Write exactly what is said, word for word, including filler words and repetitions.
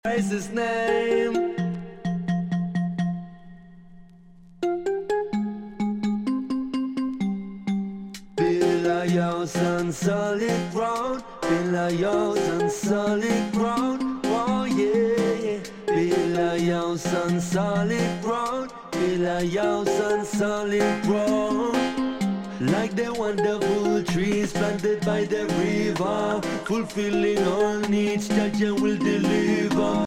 Praise his name. Build a house on solid ground. Build a house on solid ground. Oh yeah. Build a house on solid ground. Build a house on solid ground. Like the wonderful trees planted by the river, fulfilling all needs that you will deliver.